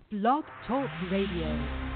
Blog Talk Radio.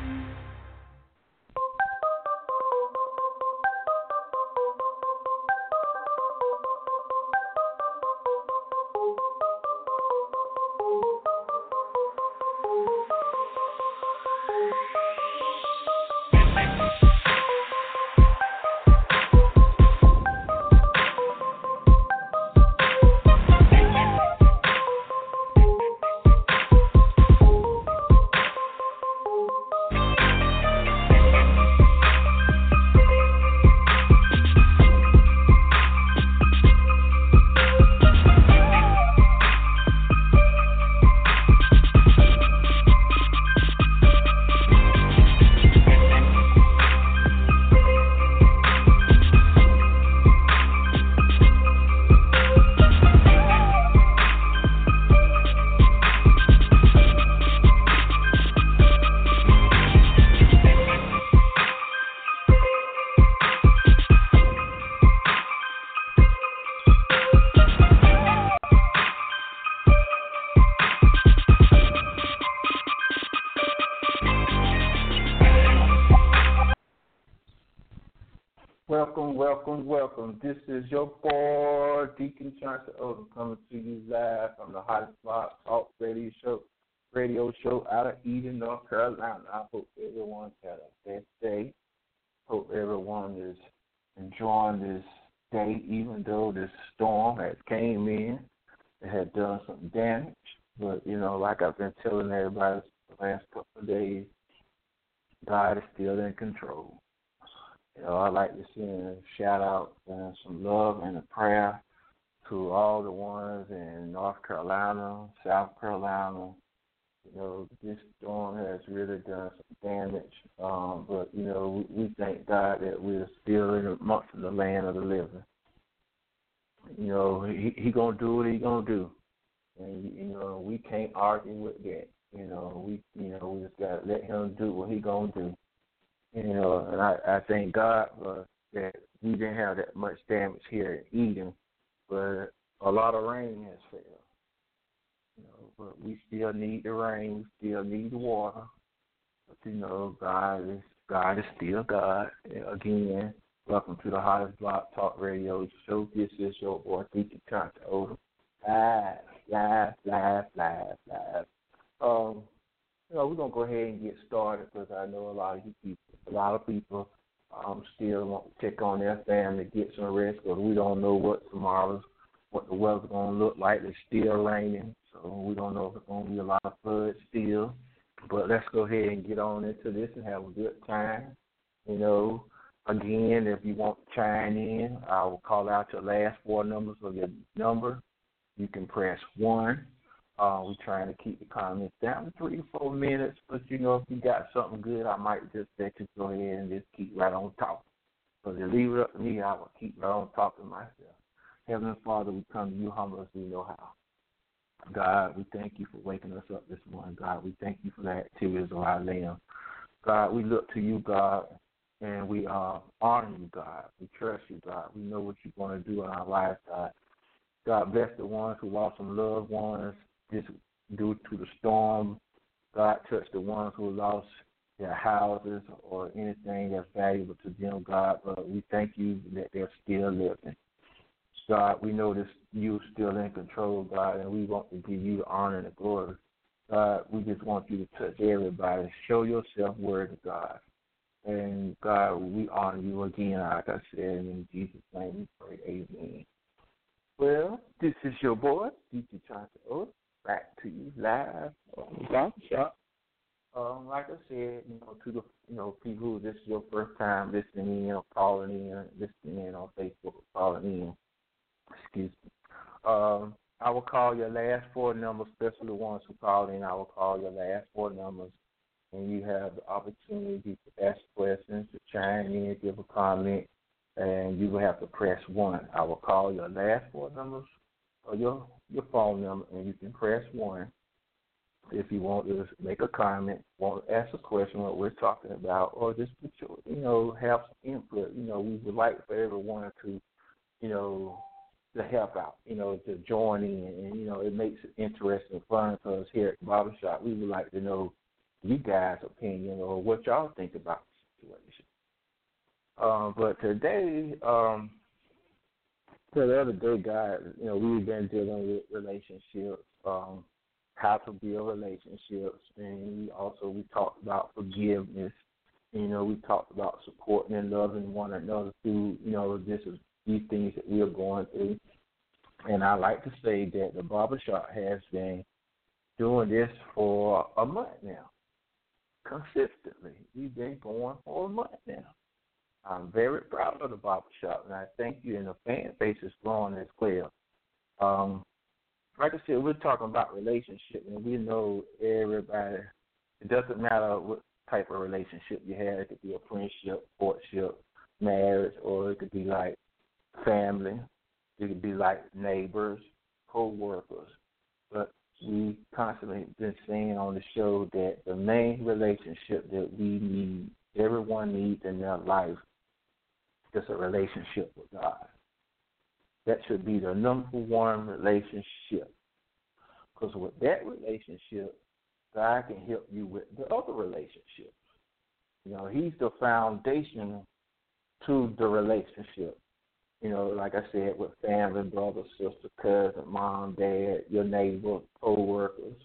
Welcome. This is your boy, Deacon Johnson Odom, coming to you live from the Hottest Blog Talk Radio Show out of Eden, North Carolina. I hope everyone's had a best day. Hope everyone is enjoying this day, even though this storm has came in. It had done some damage. But, like I've been telling everybody the last couple of days, God is still in control. I'd like to send a shout out and some love and a prayer to all the ones in North Carolina, South Carolina. This storm has really done some damage. But we thank God that we're still amongst the land of the living. He gonna do what he gonna do, and we can't argue with that. We just gotta let him do what he gonna do. And I thank God that we didn't have that much damage here in Eden, but a lot of rain has fell. But we still need the rain, we still need the water. But God is still God. Again, welcome to the Hottest Blog Talk Radio Show. This is your boy, Deacon Johnson Odom. Live. We're going to go ahead and get started because I know a lot of people still want to check on their family, get some rest because we don't know what the weather's going to look like. It's still raining, so we don't know if it's going to be a lot of flood still. But let's go ahead and get on into this and have a good time. Again, if you want to chime in, I will call out your last four numbers of your number. You can press 1. We're trying to keep the comments down to 3 to 4 minutes, but if you got something good, I might just let you go ahead and just keep right on talking. So if you leave it up to me, I will keep right on talking myself. Heavenly Father, we come to you humble as we know how. God, we thank you for waking us up this morning. God, we thank you for the activities of our limbs. God, we look to you, God, and we honor you, God. We trust you, God. We know what you're going to do in our lives, God. God, bless the ones who lost some loved ones just due to the storm. God, touch the ones who lost their houses or anything that's valuable to them, God. But we thank you that they're still living. God, we know that you're still in control, God, and we want to give you the honor and the glory. God, we just want you to touch everybody. Show yourself worthy, God. And, God, we honor you again, like I said, in Jesus' name we pray, amen. Well, this is your boy, D.T. Johnson Odom, back to you live on the Barber Shop. Like I said, to the people who this is your first time listening in or calling in, listening in on Facebook or calling in, excuse me. I will call your last four numbers, especially the ones who call in. I will call your last four numbers, and you have the opportunity to ask questions, to chime in, give a comment, and you will have to press 1. I will call your last four numbers or your phone number, and you can press 1 if you want to make a comment, want to ask a question, what we're talking about, or just have some input. We would like for everyone to, to help out, to join in, and it makes it interesting and fun for us here at the Barbershop. We would like to know, you guys' opinion or what y'all think about the situation. But today, so the other day, guys, we've been dealing with relationships, how to build relationships, and we talked about forgiveness. We talked about supporting and loving one another through, these things that we are going through. And I like to say that the barbershop has been doing this for a month now, consistently. We've been going for a month now. I'm very proud of the barbershop, and I thank you, and the fan base is growing as well. Like I said, we're talking about relationship, and we know everybody, it doesn't matter what type of relationship you have. It could be a friendship, courtship, marriage, or it could be like family. It could be like neighbors, co-workers. But we constantly been saying on the show that the main relationship that we need, everyone needs in their life, is a relationship with God. That should be the number one relationship. Because with that relationship, God can help you with the other relationships. He's the foundation to the relationship. Like I said, with family, brother, sister, cousin, mom, dad, your neighbor, co-workers,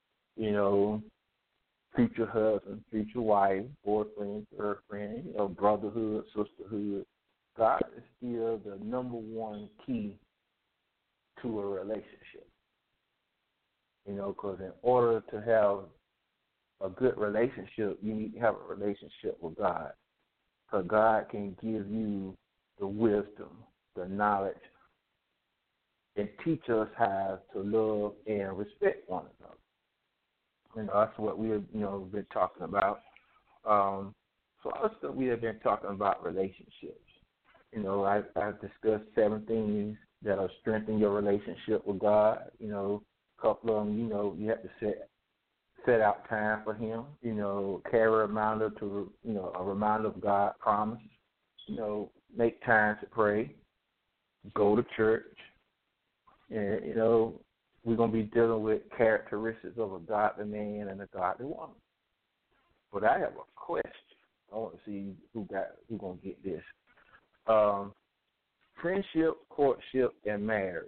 future husband, future wife, boyfriend, girlfriend, brotherhood, sisterhood. God is still the number one key to a relationship. Because in order to have a good relationship, you need to have a relationship with God. Because God can give you the wisdom, the knowledge, and teach us how to love and respect one another. That's what we have, been talking about. So also we have been talking about relationships. I've discussed 7 things that will strengthen your relationship with God. A couple of them, you have to set out time for Him. Carry a reminder to, a reminder of God's promise. Make time to pray. Go to church. And, we're going to be dealing with characteristics of a godly man and a godly woman. But I have a question. I want to see who going to get this. Friendship, courtship, and marriage.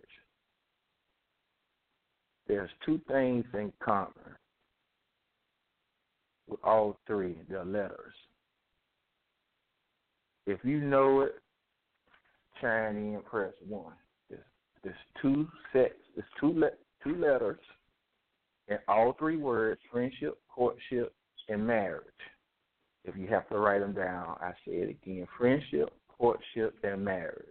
There's 2 things in common with all 3, the letters. If you know it, chime in and press 1. There's 2 sets. There's 2 letters in all 3 words: friendship, courtship, and marriage. If you have to write them down, I say it again: friendship, courtship, and marriage.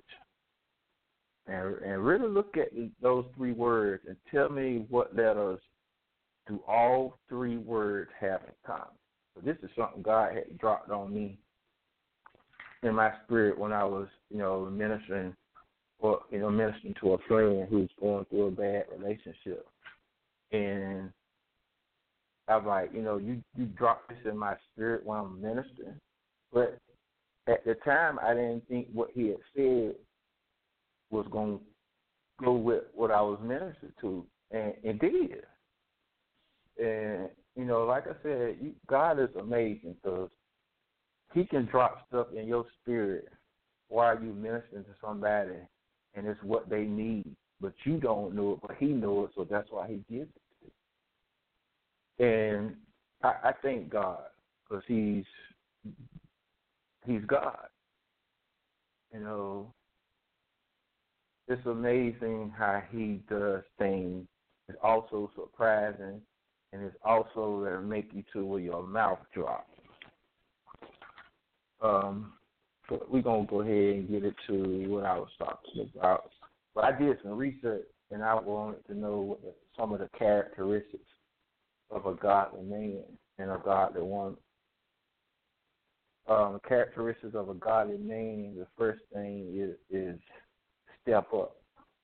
And really look at those 3 words and tell me what letters do all 3 words have in common. So this is something God had dropped on me in my spirit when I was, ministering to a friend who's going through a bad relationship. And I was like, you dropped this in my spirit when I'm ministering. But at the time, I didn't think what he had said was going to go with what I was ministering to, and it did. And, like I said, God is amazing because He can drop stuff in your spirit while you're ministering to somebody, and it's what they need, but you don't know it, but He knows it, so that's why He gives it to you. And I thank God because He's God. It's amazing how He does things. It's also surprising, and it's also that make you to where your mouth drops. But we're going to go ahead and get into what I was talking about. But I did some research, and I wanted to know some of the characteristics of a godly man and a godly woman. Characteristics of a godly man, the first thing is step up.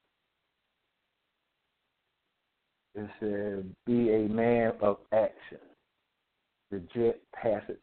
It says, be a man of action. Reject passive.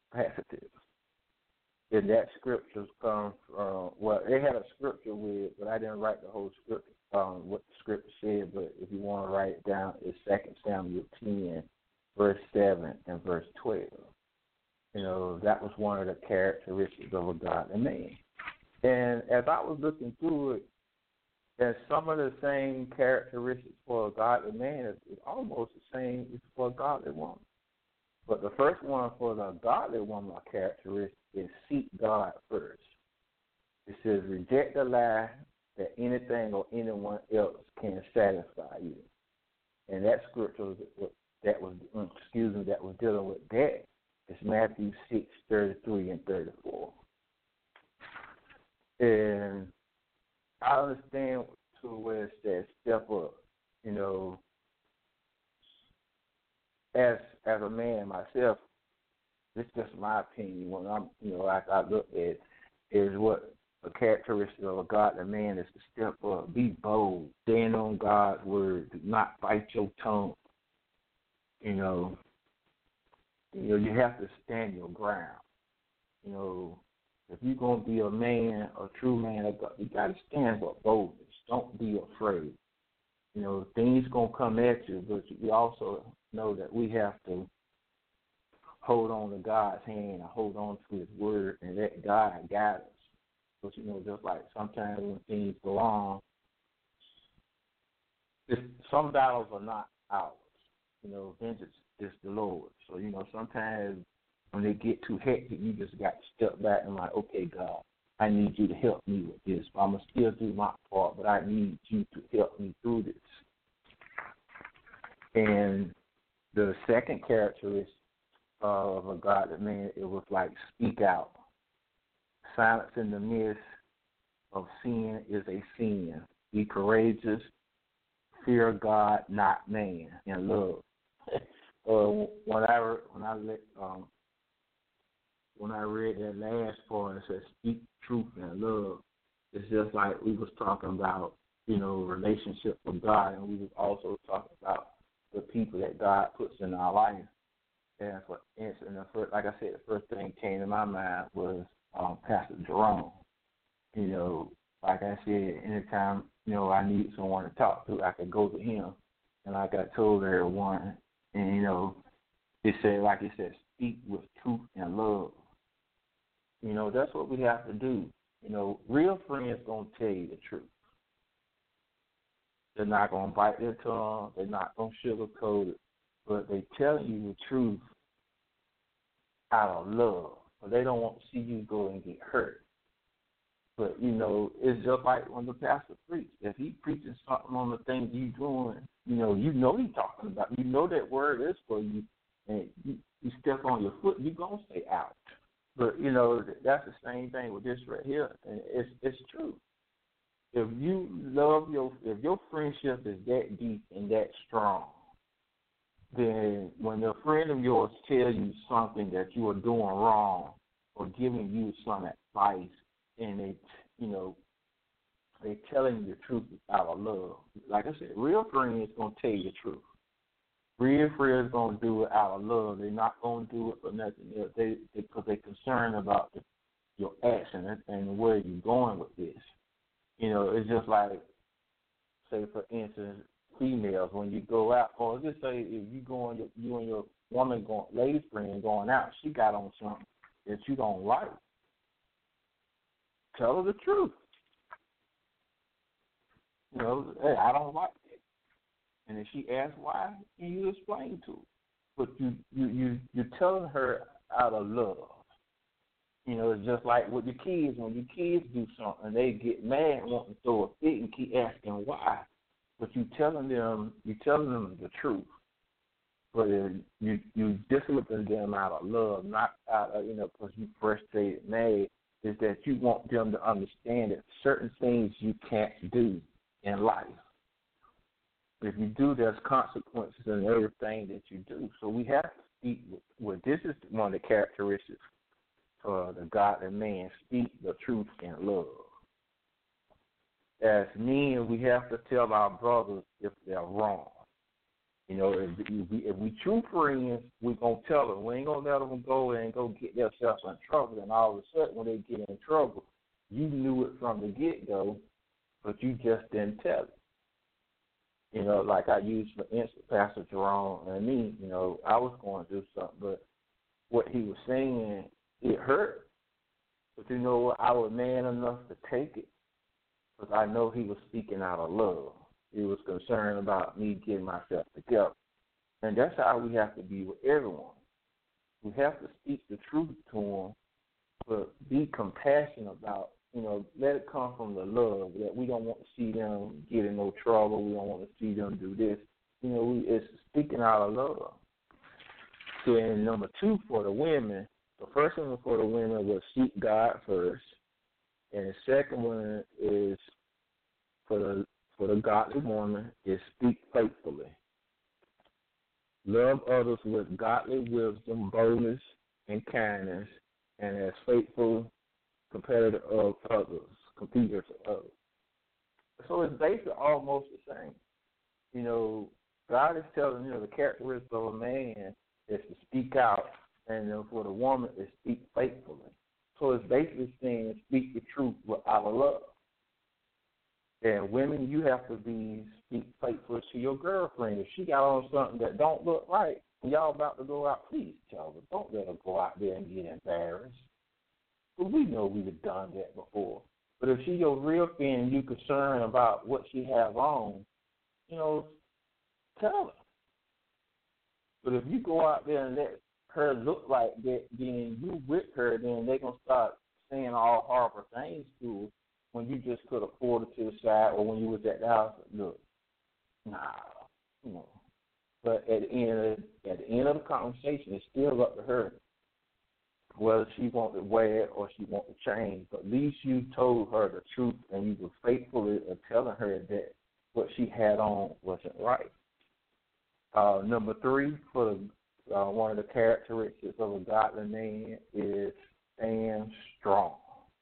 And that scripture comes from, they had a scripture with, but I didn't write the whole scripture, what the scripture said, but if you want to write it down, it's 2 Samuel 10, verse 7 and verse 12. That was one of the characteristics of a godly man. And as I was looking through it, there's some of the same characteristics for a godly man is almost the same as for a godly woman. But the first one for the godly woman characteristic is seek God first. It says, reject the lie that anything or anyone else can satisfy you. And that scripture that was dealing with that is Matthew 6:33 and 34. And I understand to where it says step up, as a man myself, this is just my opinion. When I'm, I look at it, is what a characteristic of a godly man is to step up, be bold, stand on God's word, do not bite your tongue. You have to stand your ground. If you're going to be a man, a true man of God, you got to stand with boldness. Don't be afraid. Things going to come at you, but you also know that we have to hold on to God's hand and hold on to his word and let God guide us. But, just like sometimes when things go on, some battles are not ours. Vengeance is the Lord. So, sometimes when they get too hectic, you just got to step back and like, okay, God, I need you to help me with this. I'm going to still do my part, but I need you to help me through this. And the second characteristic of a godly man, it was like speak out. Silence in the midst of sin is a sin. Be courageous. Fear God, not man, and love. When I read that last part, it says speak truth and love. It's just like we was talking about, relationship with God, and we was also talking about the people that God puts in our life. And for instance, like I said, the first thing that came to my mind was Pastor Jerome. Like I said, anytime, I need someone to talk to, I could go to him. And like I told everyone, and, it said, speak with truth and love. That's what we have to do. Real friends going to tell you the truth. They're not going to bite their tongue. They're not going to sugarcoat it. But they telling you the truth out of love. But they don't want to see you go and get hurt. But, it's just like when the pastor preaches. If he preaches something on the things you doing, he's talking about. That word is for you. And you step on your foot, you're going to stay out. But, that's the same thing with this right here. And it's true. If your friendship is that deep and that strong, then when a friend of yours tells you something that you are doing wrong or giving you some advice, and they telling you the truth out of love. Like I said, real friends going to tell you the truth. Real friends going to do it out of love. They're not going to do it for nothing else. Because they're concerned about your action and where you're going with this. It's just like, say, for instance, females, when you go out, or just say if you and your woman, lady friend going out, she got on something that you don't like. Tell her the truth. Hey, I don't like it. And if she asks why, you explain to her. But you're telling her out of love. It's just like with your kids. When your kids do something, they get mad and want to throw a fit and keep asking why. But you're telling them the truth. But you discipline them out of love, not out of, because you frustrated, mad. Is that you want them to understand that certain things you can't do in life. If you do, there's consequences in everything that you do. So we have to speak with this is one of the characteristics for the godly man, speak the truth in love. As men, we have to tell our brothers if they're wrong. If we true friends, we're going to tell them. We ain't going to let them go and go get themselves in trouble. And all of a sudden, when they get in trouble, you knew it from the get-go, but you just didn't tell it. Like I used for instance, Pastor Jerome and me, I was going to do something, but what he was saying, it hurt. But you know what? I was man enough to take it because I know he was speaking out of love. He was concerned about me getting myself together. And that's how we have to be with everyone. We have to speak the truth to them, but be compassionate about, let it come from the love that we don't want to see them get in no trouble. We don't want to see them do this. It's speaking out of love. So, and number 2 for the women, the first one for the women was seek God first, and the second one is for the godly woman is speak faithfully. Love others with godly wisdom, boldness, and kindness, and as faithful competitor of others. So it's basically almost the same. God is telling the characteristics of a man is to speak out, and for the woman is speak faithfully. So it's basically saying speak the truth out of love. And women, you have to speak faithful to your girlfriend. If she got on something that don't look right, and y'all about to go out, please tell her. Don't let her go out there and get embarrassed. But we know we've done that before. But if she your real friend and you concerned about what she has on, tell her. But if you go out there and let her look like that, then you with her, then they're going to start saying all horrible things to her when you just could afford it to the side or when you was at the house. Look, But at the end of the conversation, it's still up to her whether she wants to wear it or she wants to change. But at least you told her the truth and you were faithfully telling her that what she had on wasn't right. Number 3 for one of the characteristics of a godly man is stand strong.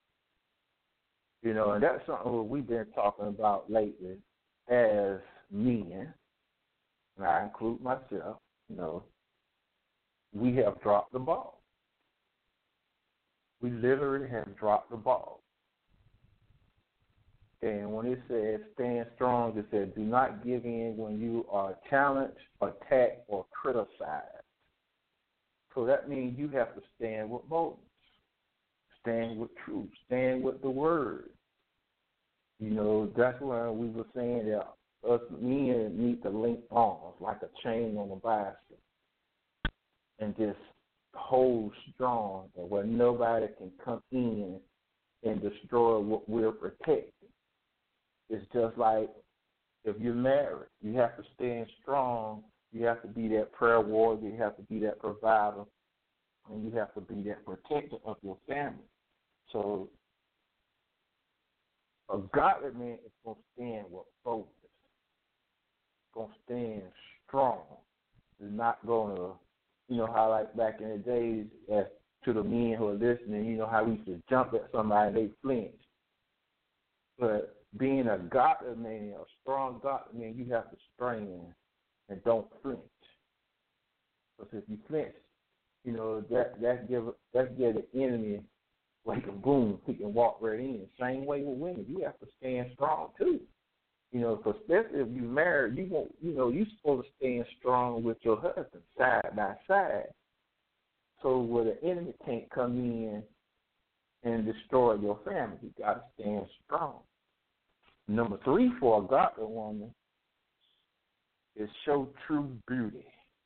And that's something that we've been talking about lately as men, and I include myself, we have dropped the ball. We literally have dropped the ball. And when it says stand strong, it says do not give in when you are challenged, attacked, or criticized. So that means you have to stand with boldness, stand with truth, stand with the word. That's why we were saying that us men need to link arms like a chain on a bicycle and just hold strong and where nobody can come in and destroy what we're protecting. It's just like if you're married, you have to stand strong. You have to be that prayer warrior. You have to be that provider. And you have to be that protector of your family. So a godly man is going to stand with focus. Going to stand strong. Is not going to, how like back in the days, as to the men who are listening, how we used to jump at somebody and they flinch. But being a godly man, a strong godly man, you have to strain and don't flinch. Because if you flinch, that's give the enemy like a boom, he can walk right in. Same way with women, you have to stand strong too. Because especially if you're married, you're supposed to stand strong with your husband side by side. So where the enemy can't come in and destroy your family, you got to stand strong. Number 3 for a godly woman is show true beauty.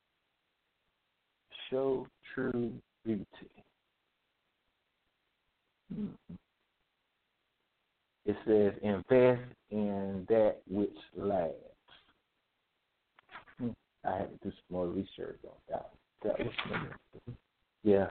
Show true beauty. It says invest in that which lasts. I had to do some more research on that. Yeah.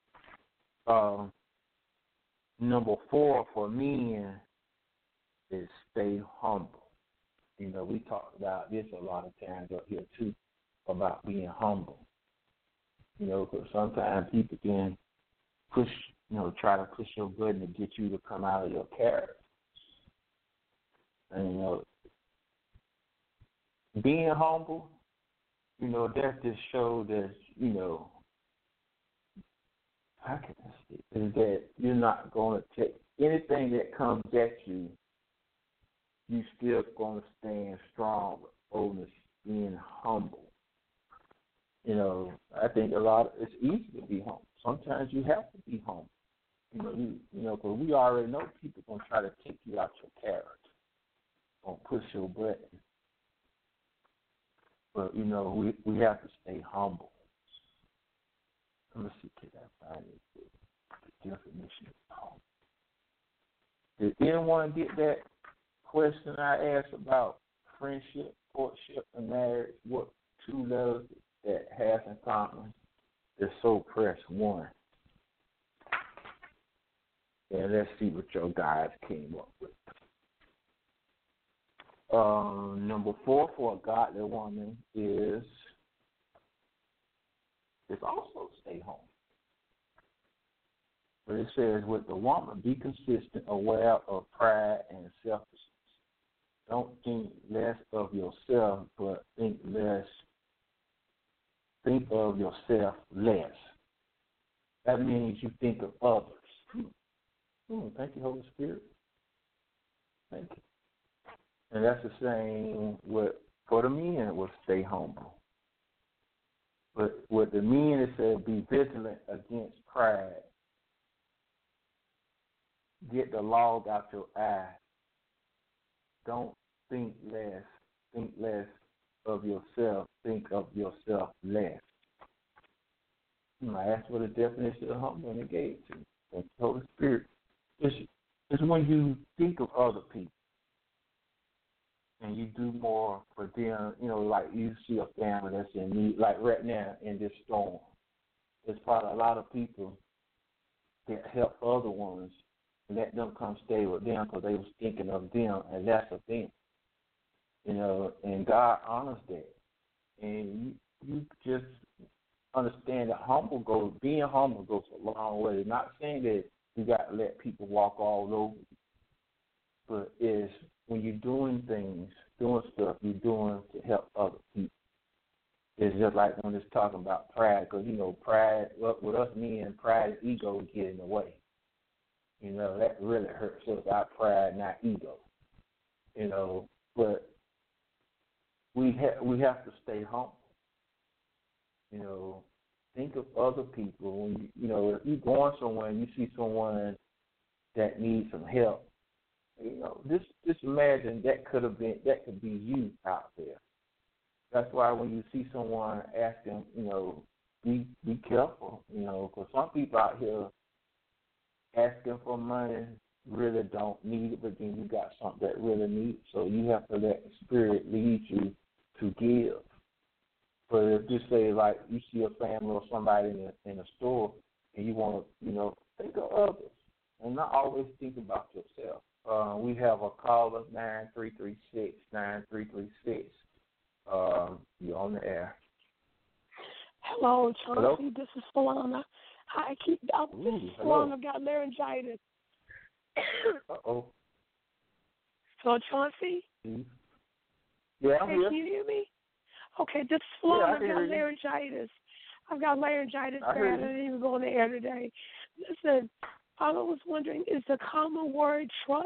Number 4 for men is stay humble. We talked about this a lot of times up here too, about being humble. Because sometimes people can push, try to push your button to get you to come out of your character. And, being humble, that just shows that, how can I say, is that you're not going to take anything that comes at you, you still going to stand strong boldness, being humble. I think it's easy to be humble. Sometimes you have to be humble. Because we already know people gonna try to take you out your character, gonna push your button. But we have to stay humble. Let me see, can I find it? The definition of humble. Did anyone get that question I asked about friendship, courtship, and marriage? What two letters that has in common? So press 1. And let's see what your guys came up with. Number 4 for a godly woman is also stay home. But it says, with the woman, be consistent, aware of pride and selfishness. Don't think less of yourself, but think of yourself less. That means you think of others. Thank you, Holy Spirit. Thank you. And that's the same for the men will stay humble. But with the men, it said be vigilant against pride. Get the log out your eye. Don't think less. Think less of yourself. Think of yourself less. I asked for the definition of humble and it gave it to me. Thank the Holy Spirit. It's when you think of other people and you do more for them, like you see a family that's in need, like right now in this storm. There's probably a lot of people that help other ones and let them come stay with them because they was thinking of them and that's a thing. And God honors that. And you just understand that being humble goes a long way. Not saying that you got to let people walk all over you, but it's when you're doing stuff, you're doing to help other people. It's just like when it's talking about pride, because, pride, with us men, pride and ego get in the way. That really hurts us, our pride, not ego. But we have to stay humble. Think of other people. When if you're going somewhere and you see someone that needs some help, just imagine that could be you out there. That's why when you see someone asking, be careful, because some people out here asking for money really don't need it, but then you got something that really needs. So you have to let the Spirit lead you to give. But if you say, like, you see a family or somebody in a store and you want to, think of others and not always think about yourself. We have a caller, 9336. You're on the air. Hello, Chauncey. Hello? This is Solana. Solana got laryngitis. Uh-oh. So, Chauncey? Yeah, I'm here. Can you hear me? Okay, this is Solana. I've got laryngitis. I've got laryngitis bad. I didn't even go on the air today. Listen, I was wondering, is the common word trust?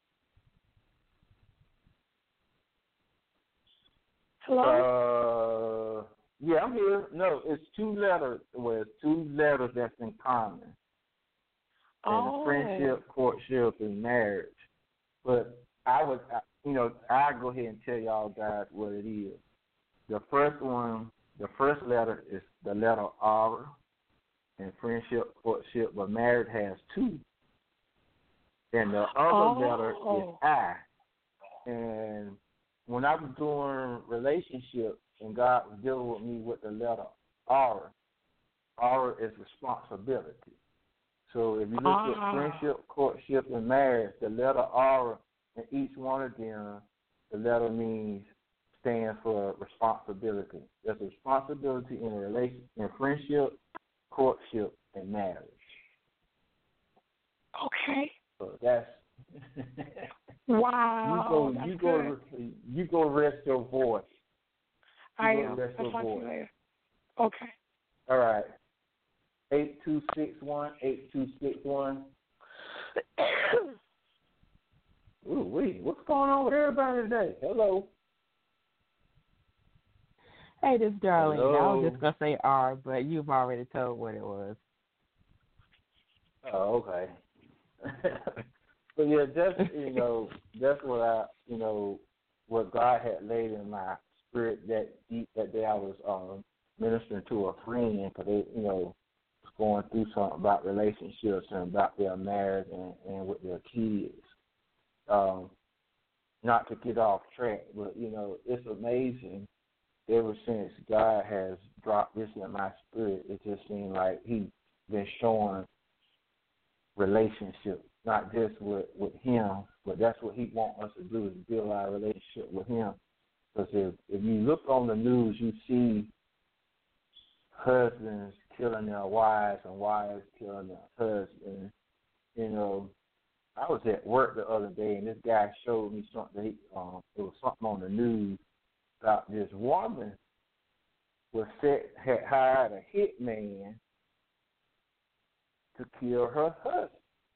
Hello? Yeah, I'm here. No, it's 2 letters. Well, it's 2 letters that's in common. And friendship, courtship, and marriage. But I go ahead and tell y'all guys what it is. The first letter is the letter R, and friendship, courtship, but marriage has 2. And the other letter is I. And when I was doing relationships and God was dealing with me with the letter R is responsibility. So if you look at friendship, courtship, and marriage, the letter R in each one of them, the letter stands for responsibility. There's a responsibility in a relationship, in friendship, courtship, and marriage. Okay. So that's wow. You go rest your voice. I am. I'll talk to you later. Okay. All right. 8261. Ooh, wait. What's going on with everybody today? Hello. Hey, this is Darlene. I was Hello. just gonna say R, but you've already told what it was. Oh, okay. But yeah, that's what what God had laid in my spirit that day I was ministering to a friend because they, was going through something about relationships and about their marriage and with their kids. Not to get off track, but it's amazing. Ever since God has dropped this in my spirit, it just seems like He's been showing relationships, not just with Him, but that's what He wants us to do is build our relationship with Him. Because if you look on the news, you see husbands killing their wives and wives killing their husbands. I was at work the other day, and this guy showed me something. It was something on the news about this woman had hired a hitman to kill her husband.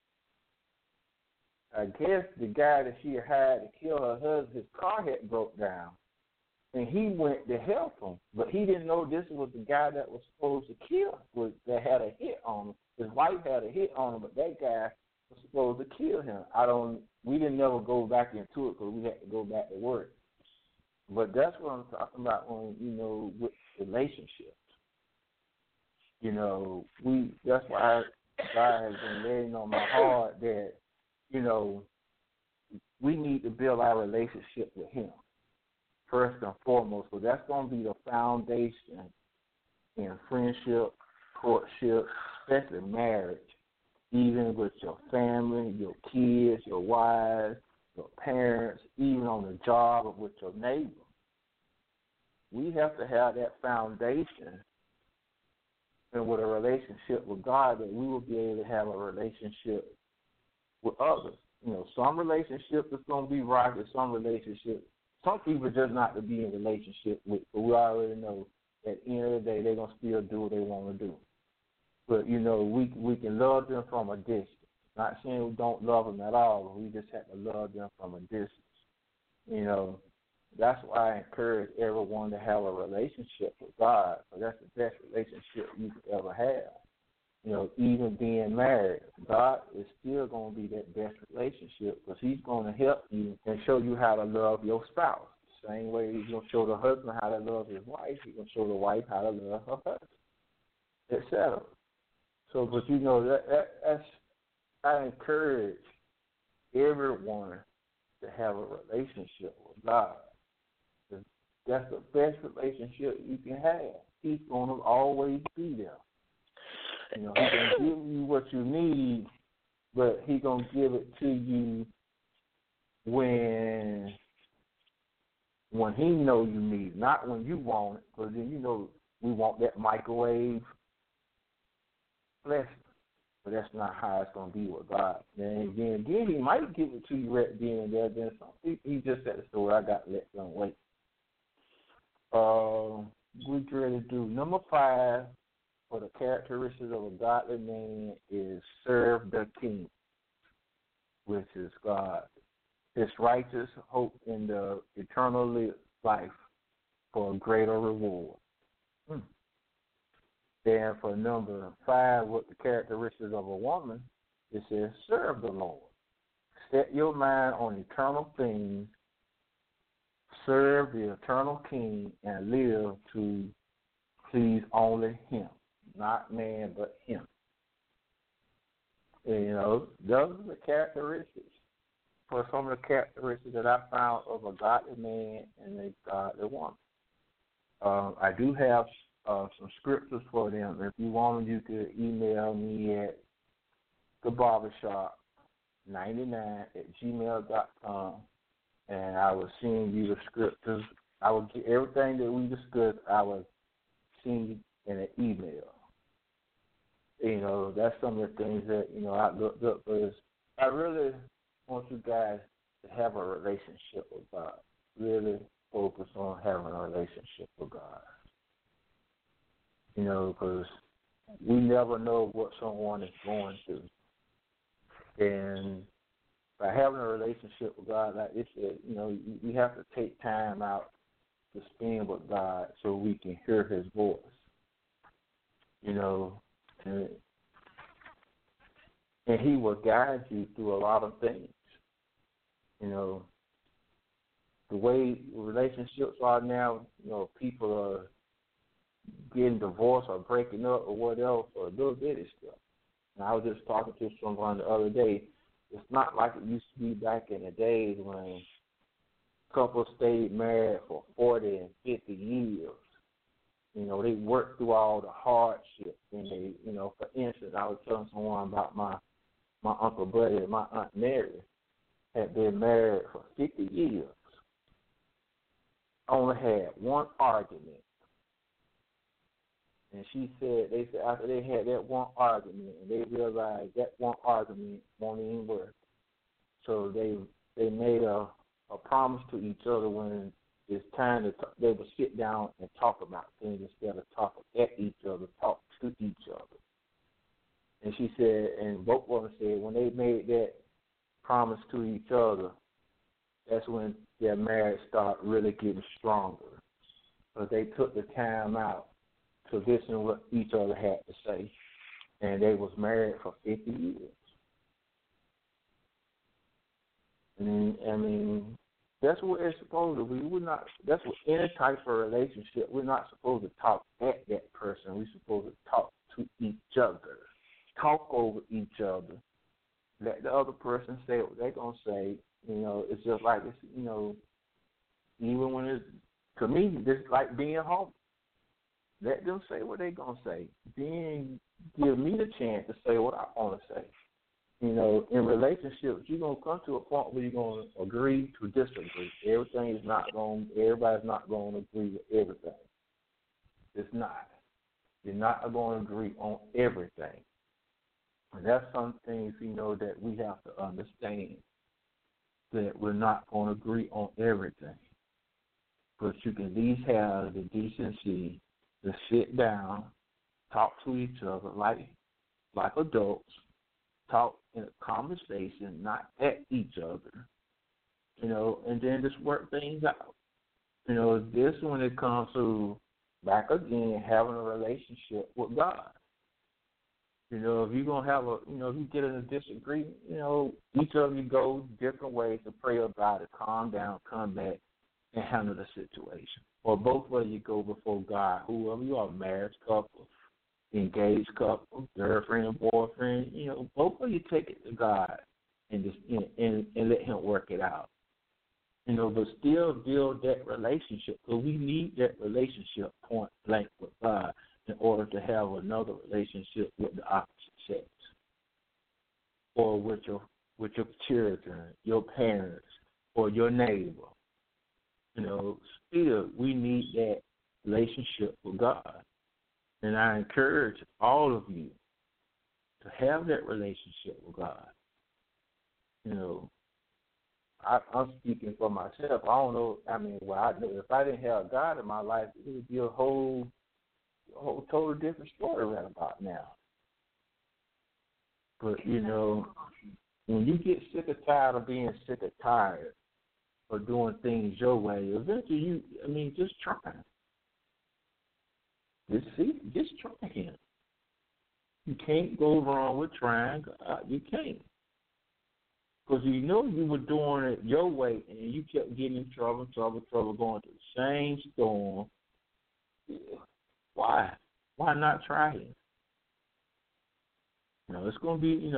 I guess the guy that she hired to kill her husband, his car had broke down, and he went to help him, but he didn't know this was the guy that was supposed to kill him, that had a hit on him. His wife had a hit on him, but that guy was supposed to kill him. We didn't never go back into it because we had to go back to work. But that's what I'm talking about when, with relationships. That's why God has been laying on my heart that, we need to build our relationship with Him first and foremost. So that's going to be the foundation in friendship, courtship, especially marriage, even with your family, your kids, your wives, your parents, even on the job or with your neighbor. We have to have that foundation, and with a relationship with God, that we will be able to have a relationship with others. Some relationships is going to be right, and some people just not to be in relationship with, but we already know at the end of the day they're going to still do what they want to do. But, we can love them from a distance. Not saying we don't love them at all, but we just have to love them from a distance. That's why I encourage everyone to have a relationship with God, because that's the best relationship you could ever have. Even being married, God is still going to be that best relationship because He's going to help you and show you how to love your spouse. The same way He's going to show the husband how to love his wife, He's going to show the wife how to love her husband, etc. So, but that's I encourage everyone to have a relationship with God. That's the best relationship you can have. He's going to always be there. He's going to give you what you need, but He's going to give it to you when He know you need it, not when you want it, because then we want that microwave blessing. But that's not how it's going to be with God. And then He might give it to you right then and there. Then He just said the story. I got to let them wait. We're ready to do number 5 for the characteristics of a godly man is serve the King, which is God. His righteous hope in the eternal life for a greater reward. Then for number 5, what the characteristics of a woman, it says serve the Lord. Set your mind on eternal things, serve the eternal King, and live to please only Him, not man but Him. And, those are the characteristics. For some of the characteristics that I found of a godly man and a godly woman. I do have some scriptures for them. If you want them, you could email me at thebarbershop99@gmail.com, and I will send you the scriptures. I will get everything that we discussed. I will send you in an email. That's some of the things that I looked up because I really want you guys to have a relationship with God. Really focus on having a relationship with God. Because we never know what someone is going through. And by having a relationship with God, like it said, we have to take time out to spend with God so we can hear His voice. You know, and He will guide you through a lot of things. You know, the way relationships are now, you know, people are getting divorced or breaking up or whatever for a little bitty stuff. And I was just talking to someone the other day. It's not like it used to be back in the days when couples stayed married for 40 and 50 years. You know, they worked through all the hardships. And they, you know, for instance, I was telling someone about my Uncle Buddy and my Aunt Mary had been married for 50 years. Only had one argument. And they said after they had that one argument, and they realized that one argument won't even work. So they made a promise to each other when it's time they would sit down and talk about things instead of talking at each other, talk to each other. And she said, and both of them said, when they made that promise to each other, that's when their marriage started really getting stronger. But they took the time out to listen to what each other had to say, and they was married for 50 years. And I mean, that's what it's supposed to be. That's what any type of relationship. We're not supposed to talk at that person. We're supposed to talk to each other, talk over each other. Let the other person say what they're gonna say. You know, it's just like it's. You know, even when it's to me, it's like being home. Let them say what they're going to say. Then give me the chance to say what I want to say. You know, in relationships, you're going to come to a point where you're going to agree to disagree. Everybody's not going to agree with everything. It's not. You're not going to agree on everything. And that's some things, you know, that we have to understand, that we're not going to agree on everything. But you can at least have the decency to sit down, talk to each other like adults, talk in a conversation, not at each other, you know, and then just work things out. You know, this when it comes to, back again, having a relationship with God. You know, if you're going to have if you get in a disagreement, you know, each of you go different ways to pray about it, calm down, come back, and handle the situation. Or both of you go before God, whoever you are, marriage couple, engaged couple, girlfriend and boyfriend, you know, both of you take it to God and just and let Him work it out. You know, but still build that relationship, because we need that relationship point blank with God in order to have another relationship with the opposite sex, or with your children, your parents, or your neighbor. You know, still we need that relationship with God. And I encourage all of you to have that relationship with God. You know, I'm speaking for myself. I don't know. I mean, if I didn't have God in my life, it would be a whole total different story right about now. But, you know, when you get sick or tired of being sick or tired of doing things your way, eventually just try. Just try Him. You can't go wrong with trying God. You can't. Because you know you were doing it your way and you kept getting in trouble, going through the same storm. Why? Why not try Him? You know, it's going to be,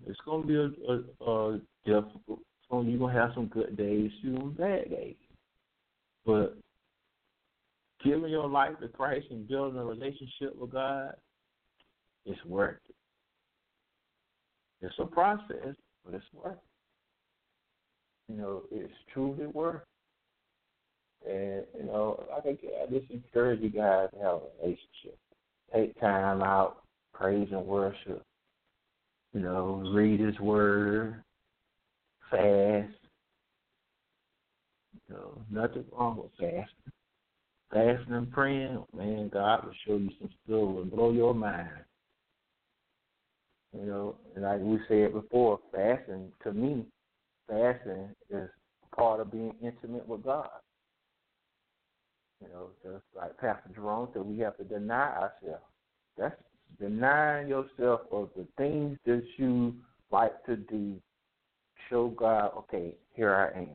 a difficult. You're going to have some good days, some bad days. But giving your life to Christ and building a relationship with God, it's worth it. It's a process, but it's worth it. You know, it's truly worth it. And, you know, I just encourage you guys to have a relationship. Take time out, praise and worship. You know, read His Word, fast. You know, nothing wrong with fasting. Fasting and praying, man, God will show you some stuff and blow your mind. You know, and like we said before, fasting, to me, fasting is part of being intimate with God. You know, just like Pastor Jerome said, we have to deny ourselves. That's denying yourself of the things that you like to do. Show God, okay, here I am.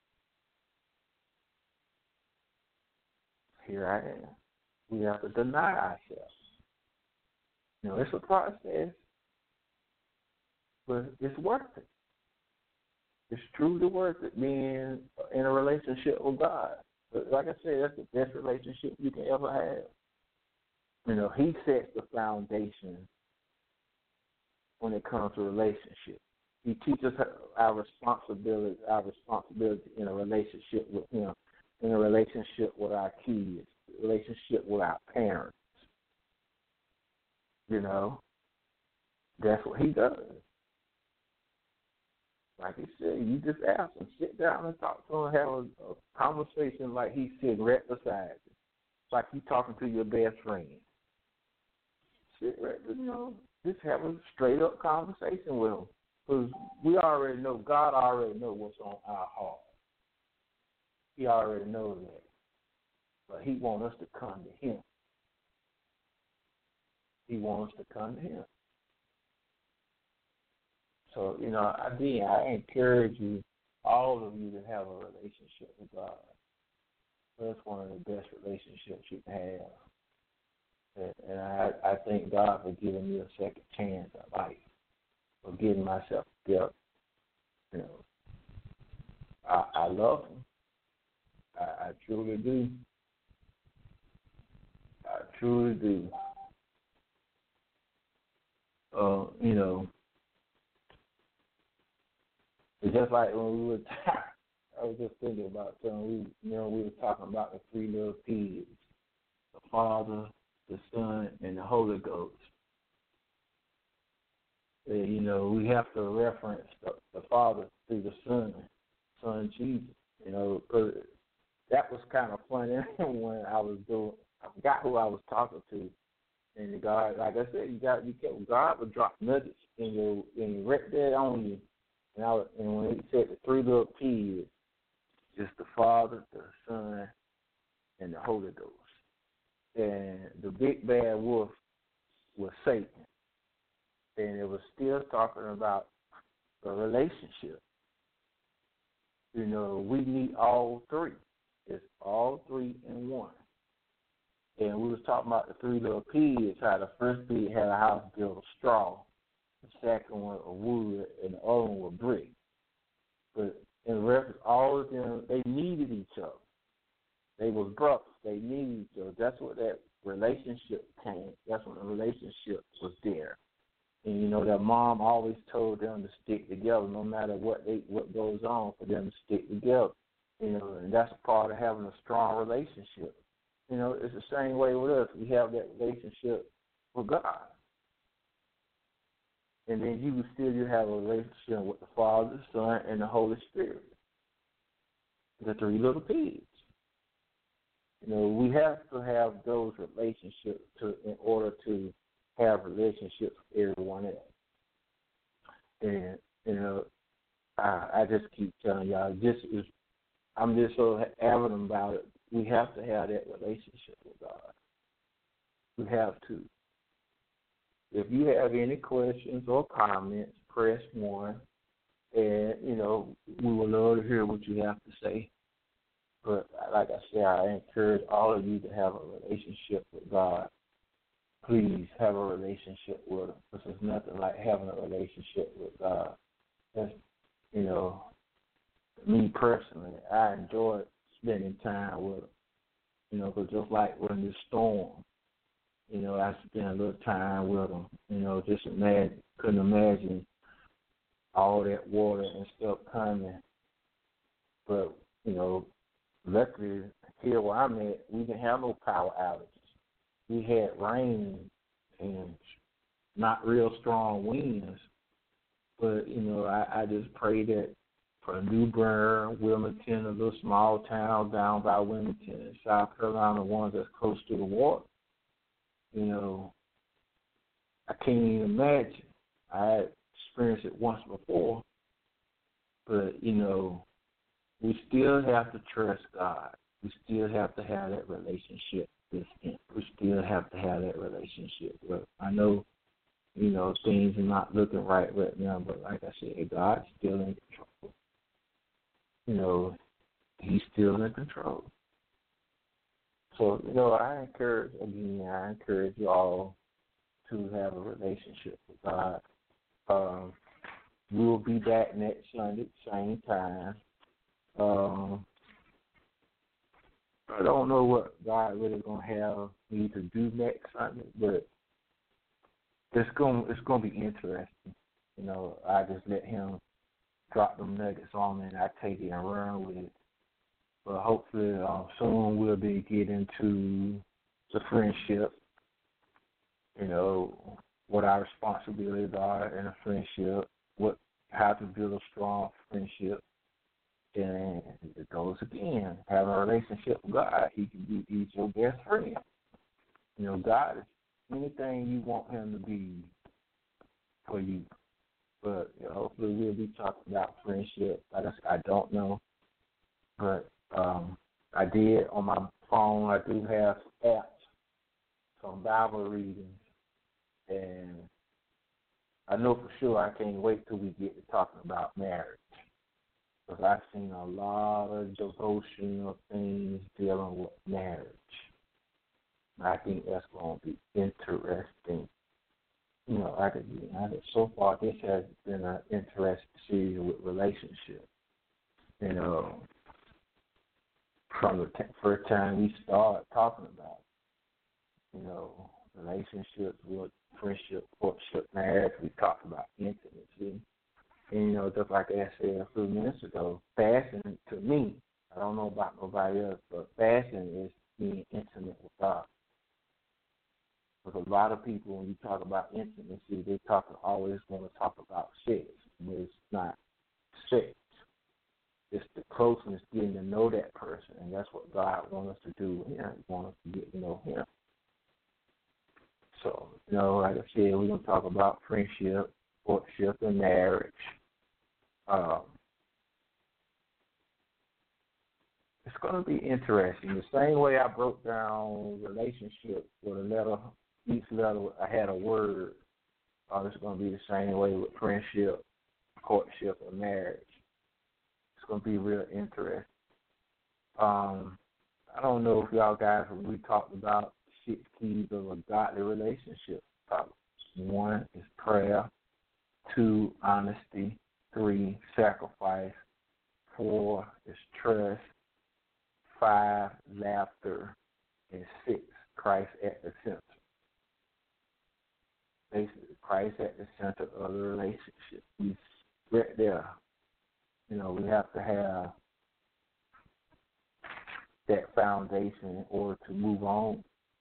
Here I am. We have to deny ourselves. You know, it's a process, but it's worth it. It's truly worth it being in a relationship with God. But like I said, that's the best relationship you can ever have. You know, He sets the foundation when it comes to relationship. He teaches our responsibility in a relationship with Him, in a relationship with our kids, a relationship with our parents. You know, that's what He does. Like He said, you just ask Him, sit down and talk to Him, have a conversation like He's sitting right beside you. It's like you talking to your best friend. Sit right, you know, just have a straight up conversation with Him. Because we already know, God already knows what's on our heart. He already knows that. But He wants us to come to Him. He wants us to come to Him. So, you know, I encourage you, all of you, to have a relationship with God. That's one of the best relationships you can have. And I thank God for giving me a second chance at life, for getting myself together. You know, I love Him. I truly do. I truly do. You know, it's just like when we were, I was just thinking about something. We were talking about the three little pigs, the Father, the Son, and the Holy Ghost. And, you know, we have to reference the Father through the Son Jesus. You know, because that was kind of funny when I forgot who I was talking to. And God, like I said, God would drop nuggets in right there on you. And when He said the three little pigs, it's the Father, the Son, and the Holy Ghost. And the big bad wolf was Satan. And it was still talking about a relationship. You know, we need all three. It's all three in one. And we was talking about the three little pigs, how the first pig had a house built of straw, the second one of wood, and the other one was brick. But in reference, all of them, they needed each other. They was brothers. They needed each other. That's what that relationship came. That's when the relationship was there. And, you know, their mom always told them to stick together no matter what goes on, for them to stick together. You know, and that's a part of having a strong relationship. You know, it's the same way with us. We have that relationship with God. And then you still have a relationship with the Father, the Son, and the Holy Spirit. The three little pigs. You know, we have to have those relationships in order to have relationships with everyone else. And, you know, I just keep telling y'all, I'm just so adamant about it. We have to have that relationship with God. We have to. If you have any questions or comments, press 1. And, you know, we would love to hear what you have to say. But like I said, I encourage all of you to have a relationship with God. Please have a relationship with Him, because there's nothing like having a relationship with God. That's, you know, me personally, I enjoy spending time with Him. You know, because just like when this storm, you know, I spent a little time with Him. You know, couldn't imagine all that water and stuff coming. But, you know, luckily here where I'm at, we didn't have no power outages. We had rain and not real strong winds. But, you know, I just pray that for New Bern, Wilmington, a little small town down by Wilmington, and South Carolina, ones that's close to the water. You know, I can't even imagine. I had experienced it once before, but, you know, we still have to trust God. we still have to have that relationship. We still have to have that relationship. But I know, things are not looking right now, but like I said, God's still in control. He's still in control. So, I encourage you all to have a relationship with God. We'll be back next Sunday, same time. I don't know what God really gonna have me to do next Sunday, but it's gonna be interesting. I just let Him drop them nuggets on me, and I take it and run with it. But hopefully soon we'll be getting to the friendship. What our responsibilities are in a friendship, how to build a strong friendship. And it goes again, having a relationship with God, He's your best friend. God is anything you want Him to be for you. But hopefully we'll be talking about friendship. I don't know, but I did on my phone. I do have apps, some Bible readings, and I know for sure I can't wait till we get to talking about marriage. Because I've seen a lot of devotional things dealing with marriage. I think that's going to be interesting. So far this has been an interesting series with relationships. From the first time we started talking about, relationships, friendship, courtship, marriage, we talked about intimacy. And, just like I said a few minutes ago, fasting, to me, I don't know about nobody else, but fasting is being intimate with God. Because a lot of people, when you talk about intimacy, they always want to talk about sex, but it's not sex. It's the closeness, getting to know that person, and that's what God wants us to do here. He wants us to get to know Him. So, like I said, we're going to talk about friendship, courtship, and marriage. It's going to be interesting. The same way I broke down relationships with a letter, each letter I had a word. It's going to be the same way with friendship, courtship, and marriage. It's going to be real interesting. I don't know if y'all guys we talked about 6 keys of a godly relationship. 1 is prayer. 2, honesty. 3, sacrifice. 4 is trust. 5, laughter. And 6, Christ at the center. Basically, Christ at the center of the relationship. He's right there. We have to have that foundation in order to move on.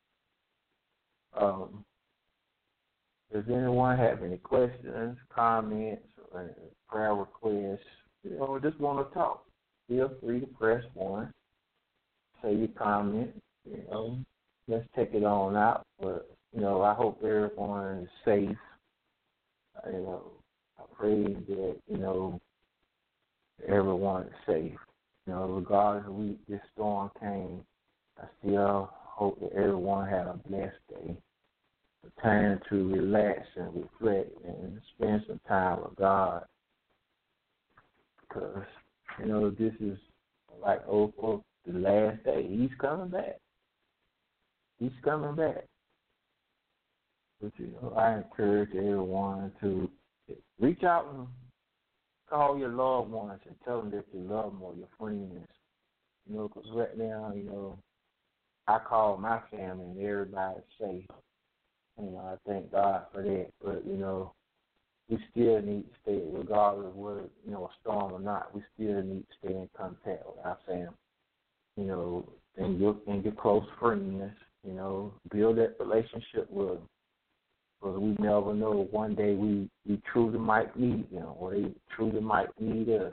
Does anyone have any questions, comments, or prayer requests? Just want to talk. Feel free to press 1. Say your comment. Let's take it on out. But I hope everyone is safe. I pray that everyone is safe. Regardless of this storm came, I still hope that everyone had a blessed day. A time to relax and reflect and spend some time with God. Because, this is like old folks, the last day. He's coming back. He's coming back. But, I encourage everyone to reach out and call your loved ones and tell them that you love them or your friends. Because right now, I call my family and everybody's safe. I thank God for that. But, we still need to stay, regardless of whether, a storm or not, we still need to stay in contact with our family. And your close friends, build that relationship with them. Because we never know, one day we truly might need them, or they truly might need us.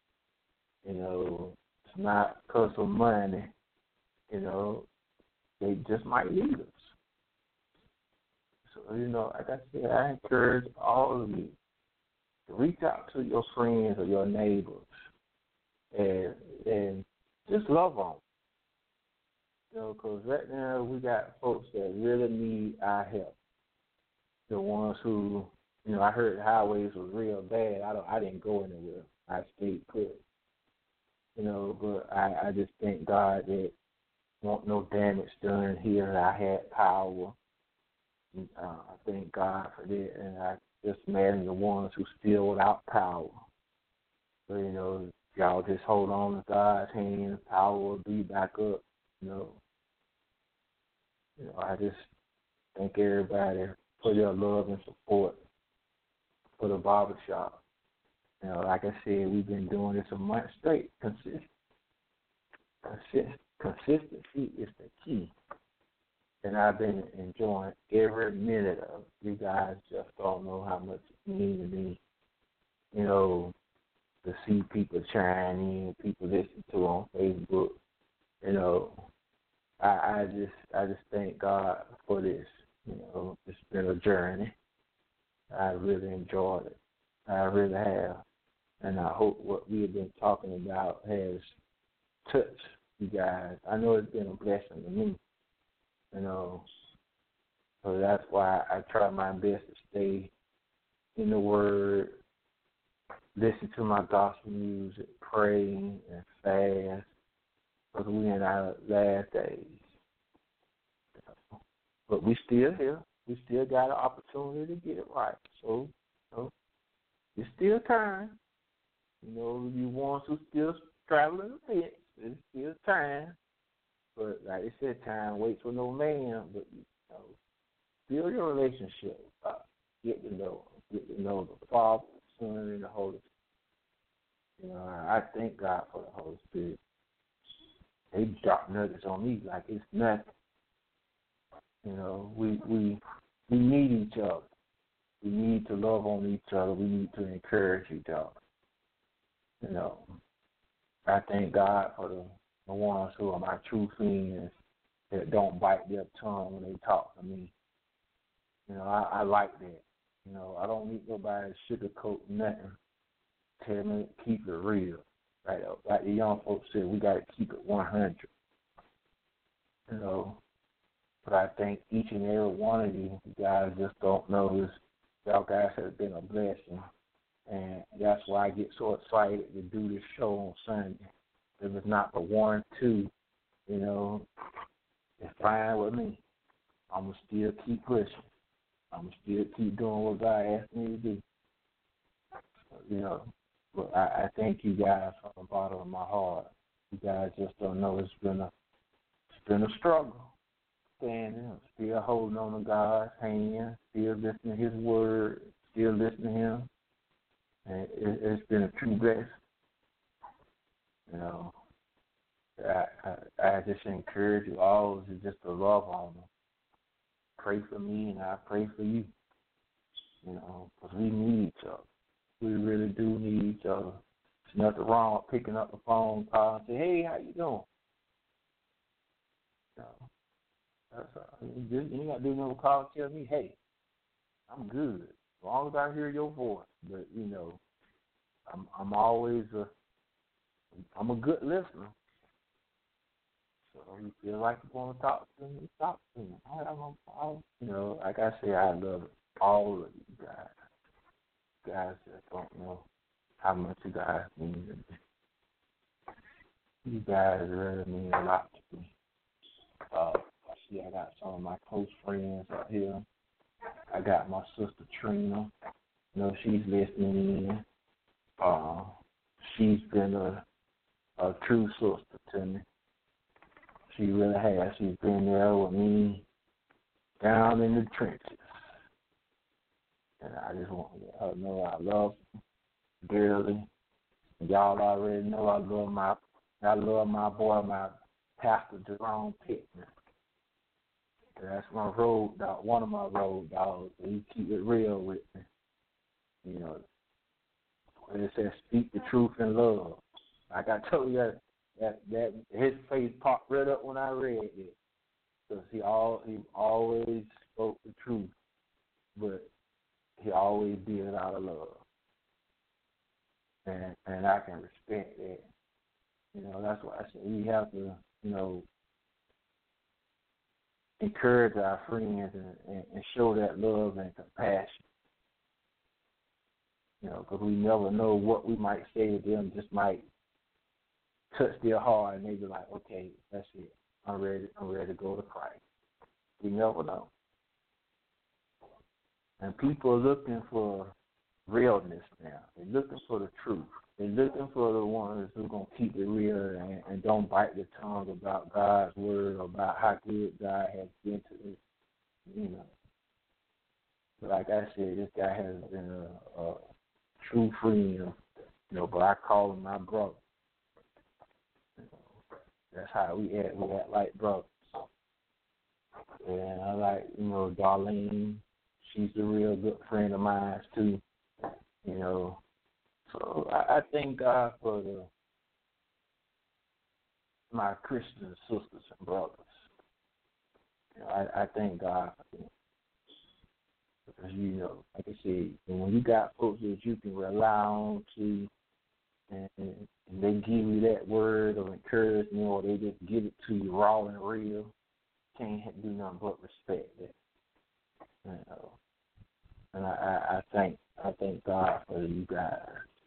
It's not because of money, they just might need us. So, like I said, I encourage all of you to reach out to your friends or your neighbors and just love on them. because right now we got folks that really need our help. The ones who, I heard highways was real bad. I didn't go anywhere. I stayed put. But I just thank God that won't no damage done here. I had power. I thank God for that, and I just imagine the ones who still without power. So, y'all just hold on to God's hand. Power will be back up. I just thank everybody for their love and support for the barbershop. Like I said, we've been doing this a month straight. Consistency is the key. And I've been enjoying every minute of it. You guys just don't know how much it means to me, to see people chime in, people listen to on Facebook. I just thank God for this. It's been a journey. I really enjoyed it. I really have. And I hope what we have been talking about has touched you guys. I know it's been a blessing to me. So that's why I try my best to stay in the Word, listen to my gospel music, pray and fast, because we're in our last days. But we still here. We still got an opportunity to get it right. So, it's still time. You ones who still traveling a bit, it's still time. But like I said, time waits for no man. But build your relationship. Get to know the Father, the Son, and the Holy Spirit. I thank God for the Holy Spirit. They drop nuggets on me like it's nothing. We need each other. We need to love on each other. We need to encourage each other. I thank God for the ones who are my true friends that don't bite their tongue when they talk to me. I like that. I don't need nobody to sugarcoat nothing. Tell me, keep it real. Right? Like the young folks said, we got to keep it 100. But I think each and every one of you guys just don't know this. Y'all guys have been a blessing. And that's why I get so excited to do this show on Sunday. If it's not for 1, 2, it's fine with me. I'm going to still keep pushing. I'm going to still keep doing what God asked me to do. But I thank you guys from the bottom of my heart. You guys just don't know it's been a struggle. Standing, still holding on to God's hand, still listening to His word, still listening to Him. And it's been a true blessing. I just encourage you all to love on them. Pray for me, and I pray for you. Because we need each other. We really do need each other. There's nothing wrong with picking up the phone call and say, "Hey, how you doing?" You ain't got to do no call and tell me, "Hey, I'm good." As long as I hear your voice. But I'm always I'm a good listener. So you feel like you want to talk to me, talk to me. Like I say, I love all of you guys. You guys just don't know how much you guys mean to me. You guys really mean a lot to me. I got some of my close friends out here. I got my sister Trina. She's listening in. She's been a true sister to me. She really has. She's been there with me down in the trenches. And I just want to let her know I love her dearly. Y'all already know I love my boy, my Pastor Jerome Pittman. That's my road dog, one of my road dogs. He keep it real with me. When it says speak the truth in love. Like I told you that his face popped right up when I read it. Because he always spoke the truth, but he always did it out of love. And I can respect that. That's why I said we have to, encourage our friends and show that love and compassion. Because we never know what we might say to them just might touch their heart, and they be like, okay, that's it. I'm ready to go to Christ. We never know. And people are looking for realness now. They're looking for the truth. They're looking for the ones who are going to keep it real and don't bite their tongue about God's word or about how good God has been to them. Like I said, this guy has been a true friend, but I call him my brother. That's how we act. We act like brothers. And I like, Darlene. She's a real good friend of mine, too. So I thank God for my Christian sisters and brothers. I thank God for them. Because, like I said, when you got folks that you can rely on to, and they give you that word of encouragement, or they just give it to you raw and real, can't do nothing but respect that. And I thank God for you guys.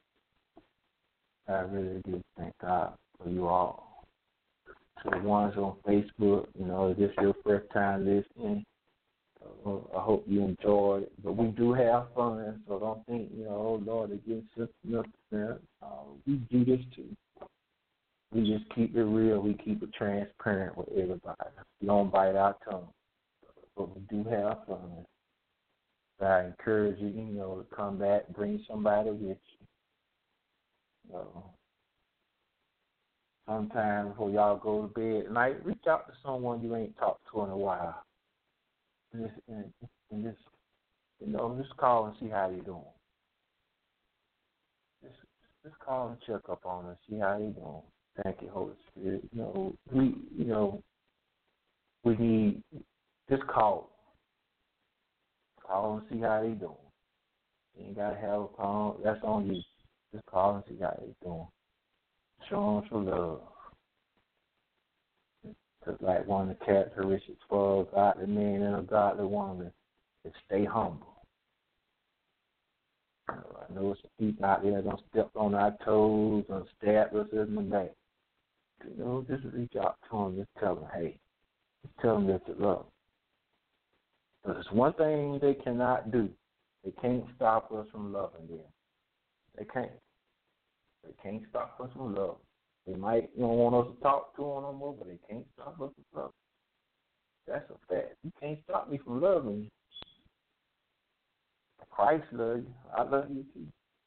I really do thank God for you all. To the ones on Facebook, if this is your first time listening, I hope you enjoy it. But we do have fun, so don't think, oh, Lord, it gives us nothing. We do this too. We just keep it real. We keep it transparent with everybody. We don't bite our tongue. But we do have fun. So I encourage you, to come back, bring somebody with you. Sometime before y'all go to bed at night, reach out to someone you ain't talked to in a while. And just call and see how you're doing. Just call and check up on them, see how you're doing. Thank you, Holy Spirit. We need just call. Call and see how they doing. You ain't gotta have a call. That's on you. Just call and see how they doing. Show them some love. Because like one of the characteristics for a godly man and a godly woman is stay humble. I know some people out there that step on our toes and stab us in the back. Just reach out to them. Just tell them, hey. Just tell them that you love them. There's one thing they cannot do. They can't stop us from loving them. They can't. They can't stop us from loving. They might want us to talk to them no more, but they can't stop us from loving. That's a fact. You can't stop me from loving you. Christ loves you. I love you too.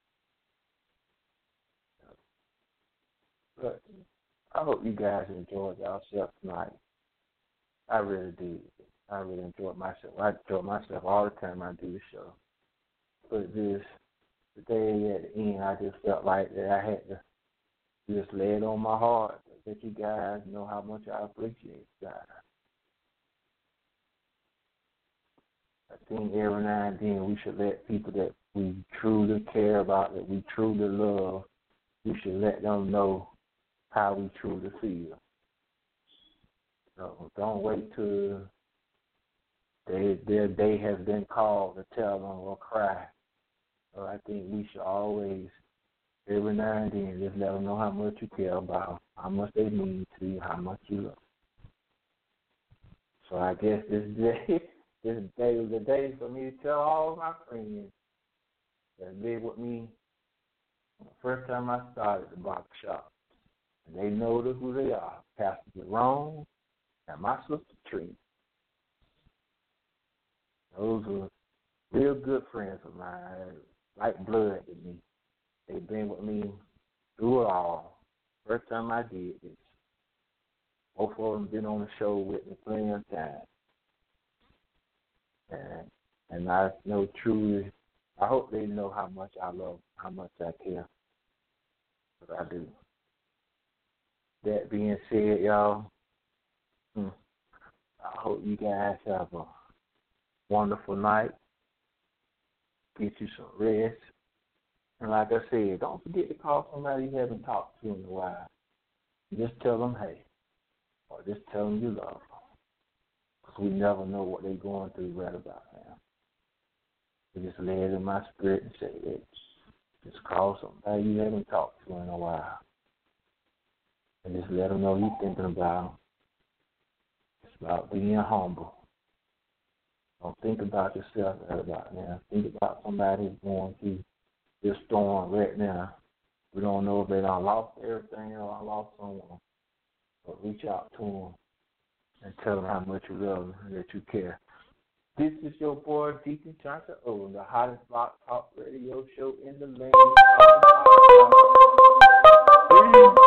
But I hope you guys enjoyed yourself tonight. I really did. I really enjoyed myself. I enjoy myself all the time I do the show. But today at the end, I just felt like that I had to just lay it on my heart that you guys know how much I appreciate you guys. I think every now and then we should let people that we truly care about, that we truly love, we should let them know how we truly feel. So don't wait till their day has been called to tell them or cry. So I think we should always, every now and then, just let them know how much you care about, how much they mean to you, how much you love. So I guess this day was a day for me to tell all of my friends that lived with me the first time I started the barbershop. And they know who they are, Pastor Jerome and my sister Trina. Those were real good friends of mine, like blood to me. They've been with me through it all. First time I did this. Both of them been on the show with me plenty of times. And I know truly, I hope they know how much I love, how much I care. But I do. That being said, y'all, I hope you guys have a wonderful night. Get you some rest. And like I said, don't forget to call somebody you haven't talked to in a while. Just tell them, hey, or just tell them you love them. because we never know what they're going through right about now. I just lay it in my spirit and say, hey, just call somebody you haven't talked to in a while. And just let them know you're thinking about them. It's about being humble. Don't think about yourself right about now. Think about somebody who's going through this storm right now. We don't know if they done lost everything or lost someone. But reach out to them and tell them how much you love them and that you care. This is your boy, Deacon Johnson Owen, the hottest Block Talk radio show in the land.